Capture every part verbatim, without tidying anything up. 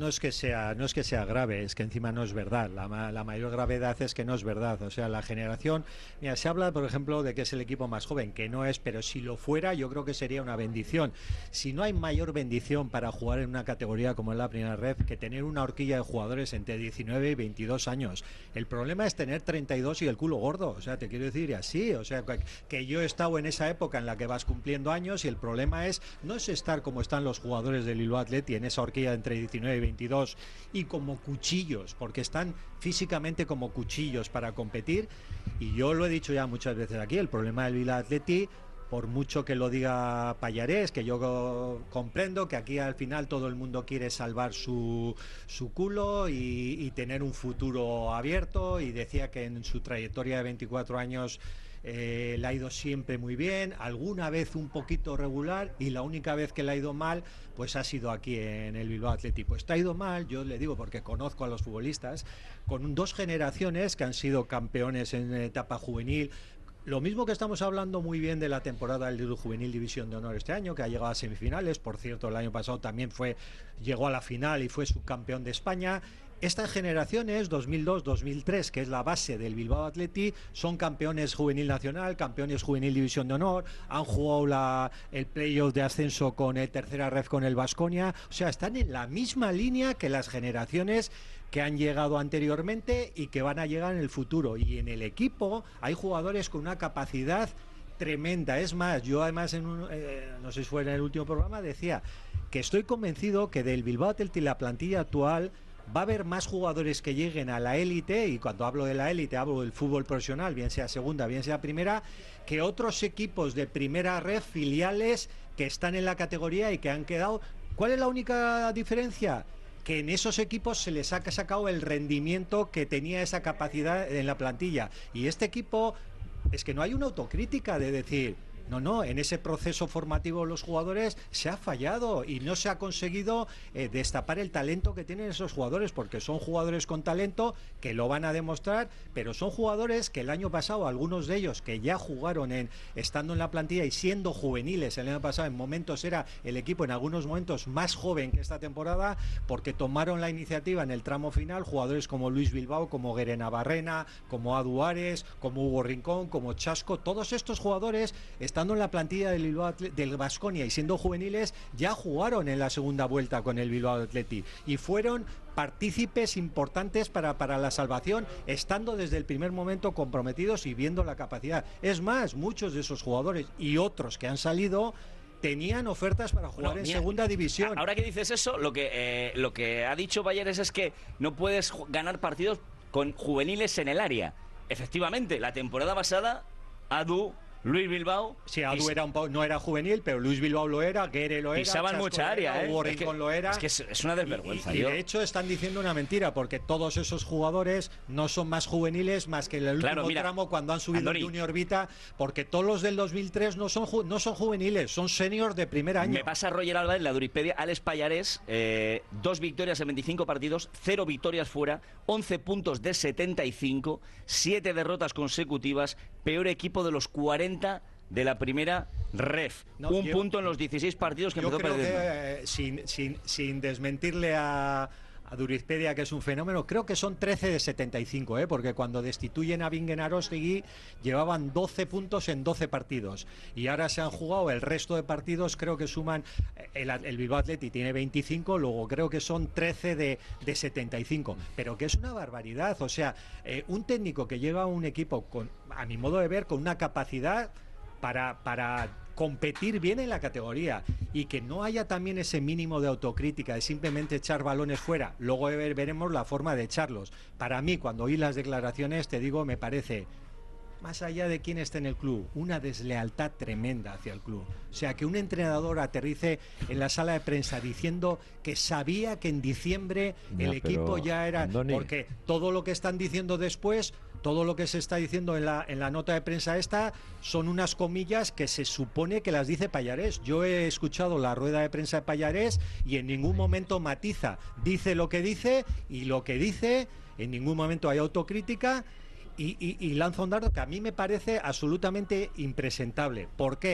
no es que sea, no es que sea grave, es que encima no es verdad. La, la mayor gravedad es que no es verdad. O sea, la generación, mira, se habla, por ejemplo, de que es el equipo más joven, que no es, pero si lo fuera, yo creo que sería una bendición. Si no hay mayor bendición para jugar en una categoría como es la primera ref que tener una horquilla de jugadores entre diecinueve y veintidós años. El problema es tener treinta y dos y el culo gordo. O sea, te quiero decir así. O sea, que yo he estado en esa época en la que vas cumpliendo años y el problema es, no es estar como están los jugadores del Bilbao Athletic en esa horquilla entre diecinueve y veintidós y como cuchillos, porque están físicamente como cuchillos para competir. Y yo lo he dicho ya muchas veces aquí, el problema del Bilbao Athletic, por mucho que lo diga Pallarés, que yo comprendo que aquí al final todo el mundo quiere salvar su, su culo y, y tener un futuro abierto, y decía que en su trayectoria de veinticuatro años eh, le ha ido siempre muy bien, alguna vez un poquito regular, y la única vez que le ha ido mal pues ha sido aquí en el Bilbao Athletic. Pues te ha ido mal, yo le digo porque conozco a los futbolistas, con dos generaciones que han sido campeones en etapa juvenil. Lo mismo que estamos hablando muy bien de la temporada del Juvenil División de Honor este año, que ha llegado a semifinales. Por cierto, el año pasado también fue llegó a la final y fue subcampeón de España. Estas generaciones, dos mil dos dos mil tres, que es la base del Bilbao Athletic, son campeones juvenil nacional, campeones juvenil División de Honor, han jugado la, el playoff de ascenso con el tercera ref con el Baskonia. O sea, están en la misma línea que las generaciones que han llegado anteriormente y que van a llegar en el futuro. Y en el equipo hay jugadores con una capacidad tremenda. Es más, yo además, en un, eh, no sé si fue en el último programa, decía que estoy convencido que del Bilbao Athletic, la plantilla actual, va a haber más jugadores que lleguen a la élite, y cuando hablo de la élite hablo del fútbol profesional, bien sea segunda, bien sea primera, que otros equipos de primera red, filiales, que están en la categoría y que han quedado. ¿Cuál es la única diferencia? Que en esos equipos se les ha sacado el rendimiento que tenía esa capacidad en la plantilla. Y este equipo, es que no hay una autocrítica de decir, no, no, en ese proceso formativo de los jugadores se ha fallado y no se ha conseguido eh, destapar el talento que tienen esos jugadores, porque son jugadores con talento que lo van a demostrar, pero son jugadores que el año pasado, algunos de ellos que ya jugaron en estando en la plantilla y siendo juveniles el año pasado, en momentos era el equipo en algunos momentos más joven que esta temporada, porque tomaron la iniciativa en el tramo final, jugadores como Luis Bilbao, como Guerena Barrena, como Adu Ares, como Hugo Rincón, como Chasco. Todos estos jugadores están en la plantilla del Bilbao del Baskonia y siendo juveniles ya jugaron en la segunda vuelta con el Bilbao Athletic y fueron partícipes importantes para, para la salvación, estando desde el primer momento comprometidos y viendo la capacidad. Es más, muchos de esos jugadores y otros que han salido tenían ofertas para jugar no, en mira, segunda división. Ahora que dices eso, lo que eh, lo que ha dicho Pallarés es que no puedes ganar partidos con juveniles en el área. Efectivamente, la temporada pasada Adu, Luis Bilbao. Sí, Adu era un po, no era juvenil, pero Luis Bilbao lo era, Guerre lo era. Pisaban mucha área, ¿eh? Hugo Rincón es que, lo era. Es que es, es una desvergüenza. Y, y, y de hecho están diciendo una mentira, porque todos esos jugadores no son más juveniles más que el último claro, mira, tramo cuando han subido Andoni, Junior Vita, porque todos los del dos mil tres no son, no son juveniles, son seniors de primer año. Me pasa Roger Alba en la Duripedia, Alex Pallarés, eh, dos victorias en veinticinco partidos, cero victorias fuera, once puntos de setenta y cinco, siete derrotas consecutivas, peor equipo de los cuarenta de la primera ref, no, un yo, punto en los dieciséis partidos que yo empezó creo perdiendo. Que, eh, sin, sin, sin desmentirle a, a Durizpedia, que es un fenómeno, creo que son trece de setenta y cinco, ¿eh? Porque cuando destituyen a Bingen Arostegui llevaban doce puntos en doce partidos y ahora se han jugado el resto de partidos, creo que suman, el, el Bilbao Athletic tiene veinticinco, luego creo que son trece de, de setenta y cinco, pero que es una barbaridad. O sea, eh, un técnico que lleva un equipo, con, a mi modo de ver, con una capacidad para, para competir bien en la categoría y que no haya también ese mínimo de autocrítica de simplemente echar balones fuera. Luego ver, veremos la forma de echarlos. Para mí, cuando oí las declaraciones, te digo, me parece, más allá de quién esté en el club, una deslealtad tremenda hacia el club. O sea, que un entrenador aterrice en la sala de prensa diciendo que sabía que en diciembre ya, el equipo ya era... Andoni. Porque todo lo que están diciendo después, todo lo que se está diciendo en la, en la nota de prensa esta, son unas comillas que se supone que las dice Pallarés. Yo he escuchado la rueda de prensa de Pallarés y en ningún momento matiza. Dice lo que dice y lo que dice, en ningún momento hay autocrítica. Y, y, y lanza un dardo que a mí me parece absolutamente impresentable. ¿Por qué?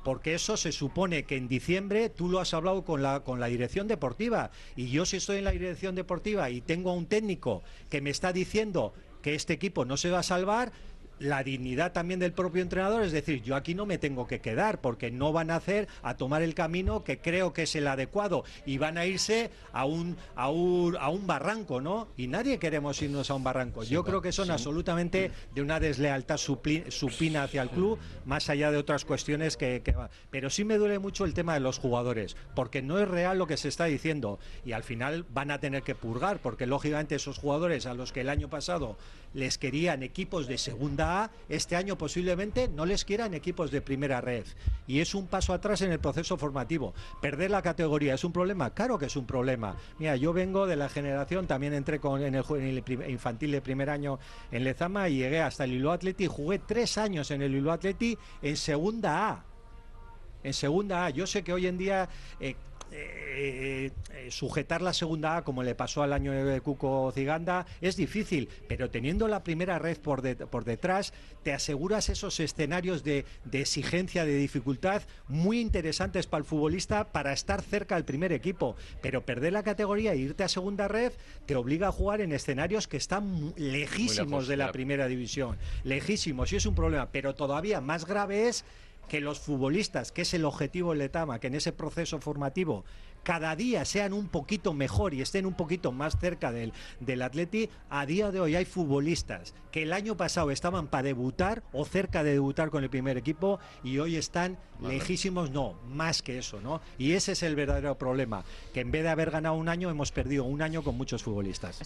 porque eso se supone que en diciembre tú lo has hablado con la, con la dirección deportiva, y yo si estoy en la dirección deportiva y tengo a un técnico que me está diciendo que este equipo no se va a salvar, la dignidad también del propio entrenador, es decir, yo aquí no me tengo que quedar porque no van a hacer a tomar el camino que creo que es el adecuado y van a irse a un a un, a un barranco, ¿no? Y nadie queremos irnos a un barranco. Sí, yo creo que son sí. absolutamente de una deslealtad supli, supina hacia el club, más allá de otras cuestiones que, que pero sí me duele mucho el tema de los jugadores, porque no es real lo que se está diciendo y al final van a tener que purgar, porque lógicamente esos jugadores a los que el año pasado les querían equipos de segunda A, este año posiblemente no les quieran equipos de primera red, y es un paso atrás en el proceso formativo. Perder la categoría es un problema, claro que es un problema. Mira, yo vengo de la generación, también entré con, en, el, en el infantil de primer año en Lezama y llegué hasta el Bilbao Athletic y jugué tres años en el Bilbao Athletic en segunda A. En segunda A. Yo sé que hoy en día eh, Eh, eh, sujetar la segunda A como le pasó al año de Cuco Ciganda es difícil, pero teniendo la primera red por, de, por detrás te aseguras esos escenarios de, de exigencia, de dificultad muy interesantes para el futbolista para estar cerca del primer equipo, pero perder la categoría e irte a segunda red te obliga a jugar en escenarios que están lejísimos de la primera división, lejísimos, y es un problema, pero todavía más grave es que los futbolistas, que es el objetivo del Letama, que en ese proceso formativo cada día sean un poquito mejor y estén un poquito más cerca del, del Atleti. A día de hoy hay futbolistas que el año pasado estaban para debutar o cerca de debutar con el primer equipo y hoy están vale. lejísimos, no, más que eso, ¿no? Y ese es el verdadero problema, que en vez de haber ganado un año, hemos perdido un año con muchos futbolistas.